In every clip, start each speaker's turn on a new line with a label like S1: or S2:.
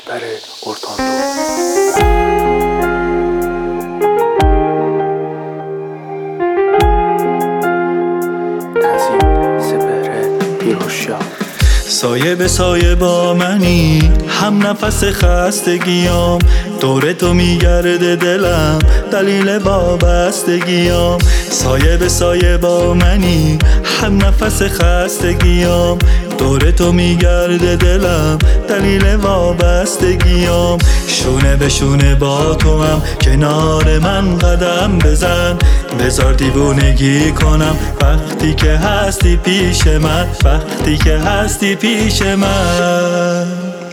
S1: کشور اورلاندو.
S2: سایه به سایه با منی، هم نفس خستگیام، دور تو میگرده دلم، دلیل وابستگیام. سایه به سایه با منی، هم نفس خستگیام، دور تو میگرده دلم، دلیل وابستگیام. شونه به شونه با تو هم، کنار من قدم بزن، بذار دیوونگی کنم وقتی که هستی پیش من، وقتی که هستی پیش من.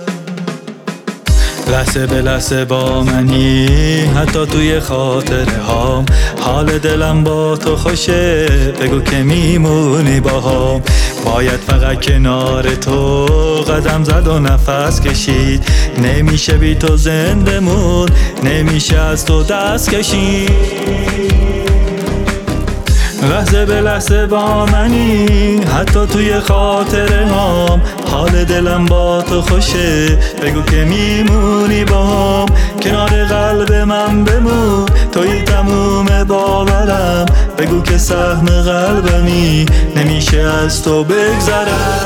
S2: لحظه به لحظه با منی، حتی توی خاطره هام، حال دلم با تو خوشه، بگو که میمونی باهام. باید فقط کنار تو قدم زد و نفس کشید، نمیشه بی تو زنده موند، نمیشه از تو دست کشید. لحظه به لحظه با منی، حتی توی خاطره هام، حال دلم با تو خوشه، بگو که میمونی باهام. کنار قلب من بمون، توی تموم باورم، بگو که سهم قلبمی، نمیشه از تو بگذرم.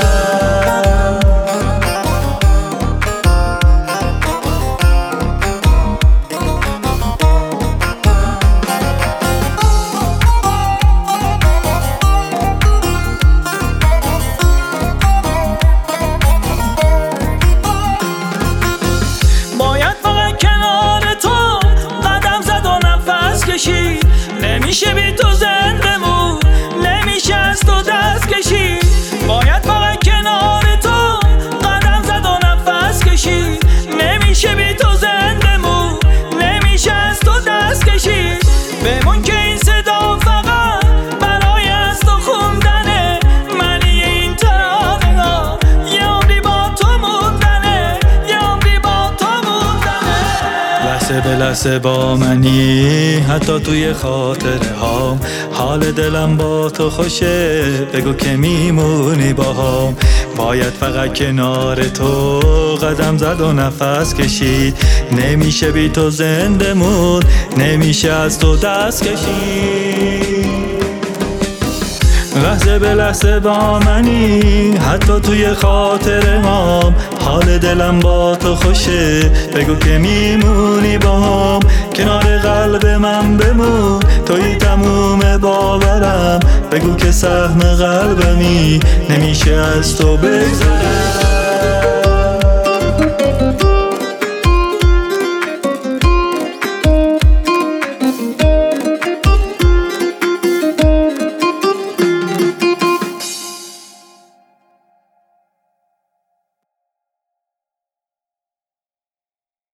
S3: نمیشه بی تو زنده مون، نمیشه از تو دست کشید. باید فقط کنار تو قدم زد و نفس کشید، نمیشه بی تو زنده مون، نمیشه از تو دست کشید. بمون که این صدا فقط برای از تو خوندنه، معنی این ترانه ها یه عمری با تو موندنه، یه عمری با تو موندنه.
S2: لحظه به لحظه با منی، حتی توی خاطره هام، حال دلم با تو خوشه، بگو که میمونی باهام. باید فقط کنار تو قدم زد و نفس کشید، نمیشه بی تو زنده موند، نمیشه از تو دست کشید. لحظه به لحظه با منی، حتی توی خاطره هام، حال دلم با تو خوشه، بگو که میمونی باهام. کنار قلب من بمون، توی تموم باورم، بگو که سهم قلبمی، نمیشه از تو بگذرم.